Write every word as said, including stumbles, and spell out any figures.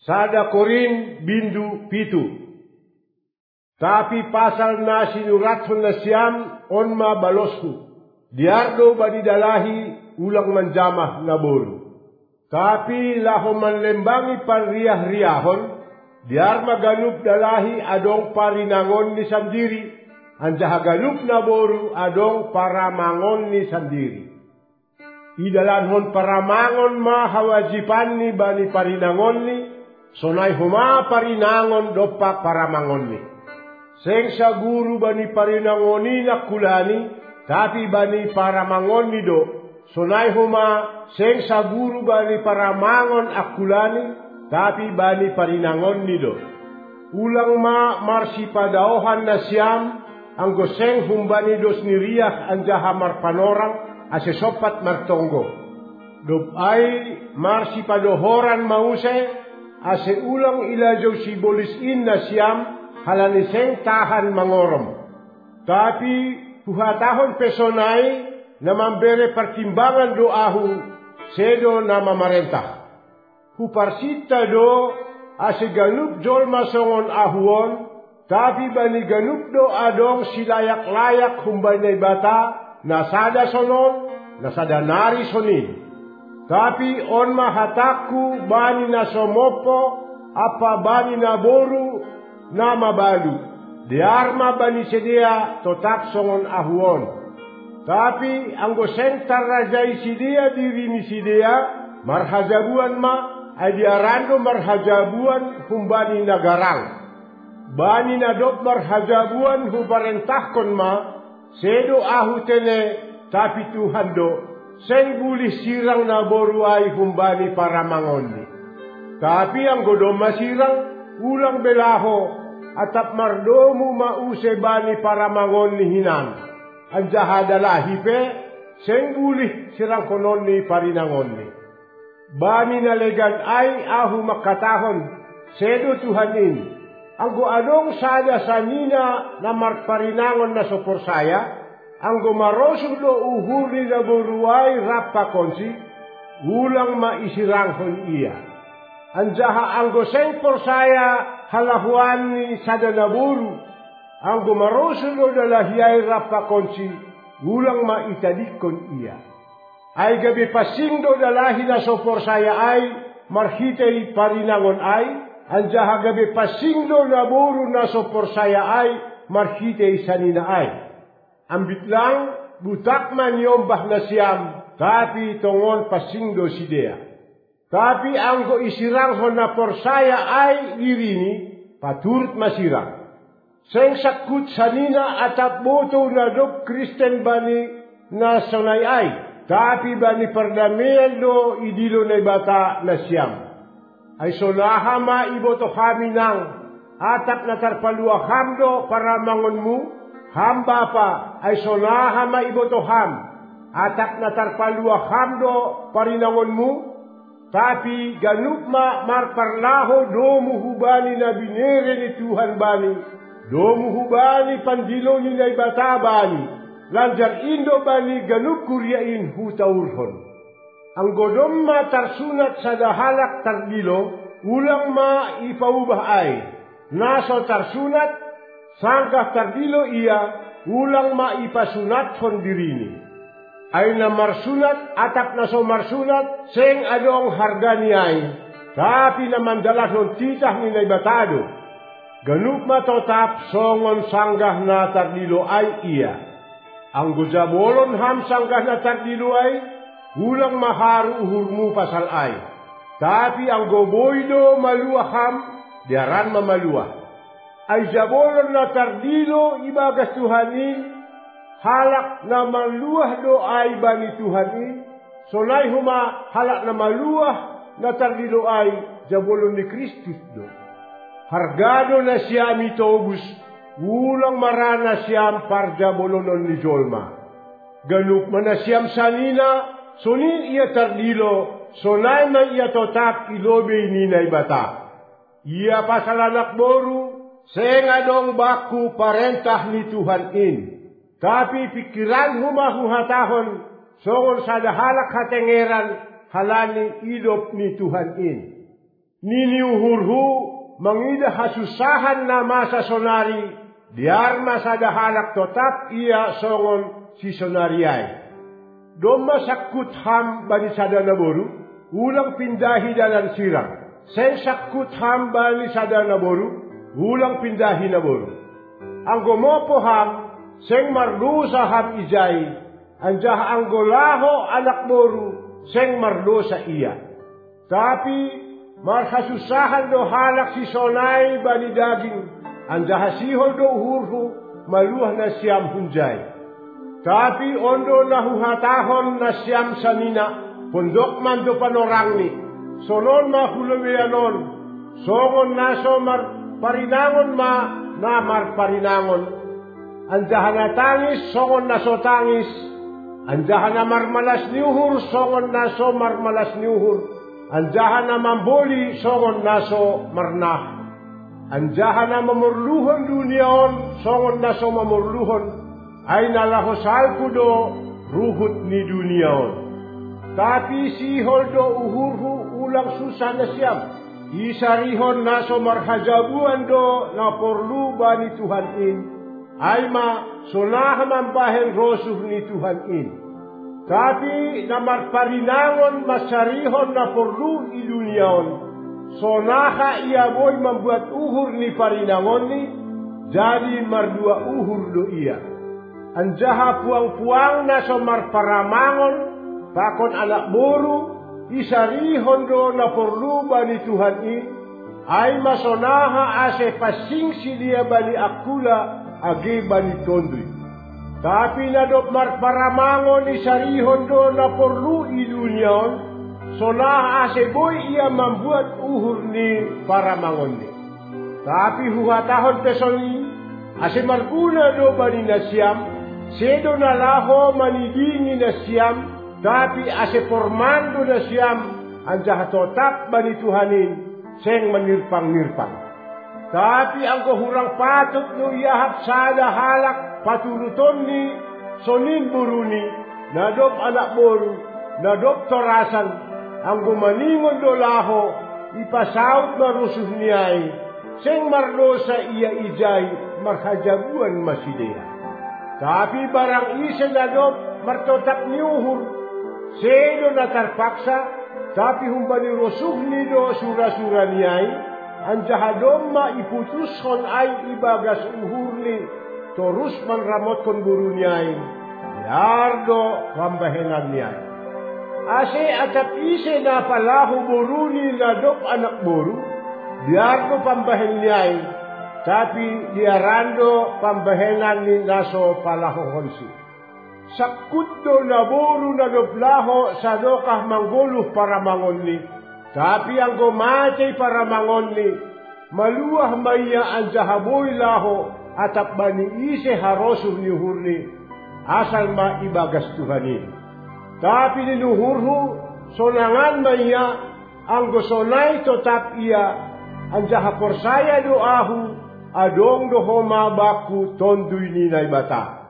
Sada Korin bindu pitu. Tapi pasal na sinurathon na siyam on mabalosku. Diardo badidalahi ulang manjamah na bolu. Tapi laho manlembangi parriyah-riyahon, diar maganup dalahi adong parinangon ni sandiri, anjaha ganup na boru adong paramangon ni sandiri. Idalanhon paramangon ma hawajipan ni bani parinangon ni, sonay huma parinangon dopak paramangon ni. Seng sa guru bani parinangoni nakulani, tapi bani paramangon ni do. Sonay huma seng sa guru bani paramangon akulani, tapi bani parinangon ni do. Ulang ma marsi padaohan na siyam, anggo seng humbani dos niriyah anjaha marpanorang, ase sopat martonggo. Dob ay marsi padohoran mause, ase ulang ilajaw si bolis in na siyam, halani seng tahan mangorom. Tapi puhatahon pesonay na mambere pertimbangan doahu sedo na mamarentah. Huparsita do ase ganup jol masongon ahuon, tapi bani ganup do adong silayak-layak humbanay bata na sada sonon, na sada nari sonin. Tapi on mahataku bani na somopo, apa bani na boru, na mabalu, diarma bani sedia totak songon ahuon. Tapi anggo sentar rajai sidia diri ni sidia, marhajabuan ma, ay diarando marhajabuan humbani nagarang. Bani nadop marhajabuan hubarentahkon ma, sedo ahu tene, tapi Tuhan do, seng bulih sirang na boruay humbani paramangon ni. Tapi anggo do masirang, ulang belaho, atap mardomu mause bani paramangon ni hinan. Anjaha dalahi pe, seng bulih sirang konon ni parinangon ni. Bani nalegan ay ahu makatahon, sedo Tuhan ini. Anggo adong sada sanina na marparinangon na sopor saya, anggo marosog do uhuri na boruay rapa konsi, ulang maisiranghon iya. Anjaha anggo seng porsaya halahuan ni sada naburu, anggo marosulo dalahiyay rapa konsi, ulang maitadikon iya. Ay gabi pasingdo dalahi na sopor saya ay, marhitay parinangon ay, anjaha gabi pasingdo naburu na sopor saya ay, marhitay sanina ay. Ambit lang, butak man yombah na siyam, tapi tongon pasingdo sidea. Tapi anggo isiranghon na porsaya ay dirini, paturut masirang. Seng sakut sanina atap boto na dok Kristen bani na sonay ay, tapi bani perdamaian do idilo na bata na siyam. Ay solaha ma iboto kami nang, atap na tarpaluaham do paramangon mu, ham bapa ay solaha ma iboto ham, atap na tarpaluaham do parinangon mu, tapi ganup ma marparlaho domu hubani na binere ni Tuhan bani, domu hubani pandilo ni na ibata bani, lanjar indo bani ganup kuryain hutaurhon. Ang godom ma tarsunat sa dahalak tardilo, ulang ma ipaubah ay, naso tarsunat, sangkah tardilo iya, ulang ma ipasunathon dirini. Ay na marsunat, atap na so marsunat, seng adong harga niyay, tapi naman dalahon titah ni naibatado. Ganup matotap, songon sanggah na tardilo ay iya. Ang gujabolon ham sanggah na tardilo ay, ulang maharu uhurmu pasal ay. Tapi ang goboydo maluah ham, diaran mamaluah. Ay jabolon na tardilo ibagas Tuhanin, halak na maluah do ay bani Tuhan ini, sonay huma halak na maluah na tardilo ay jabolon ni Kristus do. Hargado na siyam itobus, ulang marana siyam par jabolonon ni Jolma. Ganup man na siyam sanina, sonin iya tardilo, sonay man iya totak ilobe ni naibata. Iya pasalanak boru, seng adong baku parentah ni Tuhan ini. Tapi pikiran humahuhatahon, songon sa dahalak hatengeran, halani idop ni Tuhan in. niniuhurhu mangida hasusahan na masa sonari, diar masada halak totap ia songon si sonariay. Doma sakut ham bani sada naboru, ulang pindahi dalam sirang. Sen sakut ham bani sada naboru, ulang pindahi naboru. Anggo mopo ham, seng marlusa ham ijai, anjah anggo laho anak boru, seng marlusa iya. Tapi marhasusahan do halak si sonai bani daging, anjah sihol do uhurhu, maluah na siam hunjai. Tapi ondo nahuhatahon na siyam sanina, pondok man do panorangni, sonon mahulawianon, songon naso mar parinangon ma na mar parinangon, anjahan na tangis, songon naso tangis, anjahan na marmalas niuhur, songon naso marmalas niuhur, anjahan na mamboli, songon naso marnah, anjahan na mamurluhon duniaon, songon naso mamurluhon, ay nalahosal ko do ruhut ni duniaon. Tapi sihol do uhurhu ulang susah na siyam. Isarihon na so marhajabuan do na porlu ba ni Tuhan in. Ay ma sonaha mambahen rosuh ni Tuhan in. Tapi na marparinangon masarihon na porlu i duniaon. Sonaha ia boy membuat uhur ni parinangon ni. Jadi mardua uhur do ia. Anjaha puang-puang na so marparamangon, pakon anak boru, isarihon do na porlu bani Tuhan in, ay masonaha ase pasing si dia bani akula, agi bani tondui. Tapi na do marparamangon isarihon do na porlu i duniaon, sonaha ase boy ia membuat uhur ni paramangon ni. Tapi huhatahon pesoni, ase marguna do bani nasyam, sedo na laho manidingi na siyam, tapi ase formando na siyam, anjah totap bani Tuhanin, seng manirpang-nirpang. Tapi ang kahurang patut no iyahap sada halak patuluton ni sonin buruni, nadop anak boru, nadop torasan, ang gumaningon do laho, ipasaut marusuh niyay, seng marlosa iya ijay, marhajabuan masideya. Tapi barang isa na do martotap niuhur, sedo na tarpaksa, tapi humbani rosuh ni do sura-sura niyay, anjahadom maiputushon ay ibagas uhur ni, torus manramotkon buru niyay, yardo kambahenan niyay. Ase atap ise na palahu buru ni nadop anak boru, yardo pambahen niyay, tapi diarando pambahenan ni naso palahohonsi. Sakut do naboru na doblaho sa dokah mangguluh para mangon ni. Tapi ang gumatay para mangon ni, maluah maya ang jahaboy laho atap bani ise harosuh ni hurni, asal maibagas Tuhanin. Tapi ninuhurhu, sonangan maya ang gusonay totap iya, ang jahaporsaya doahu, adong doho mabaku tonduy ni naibata.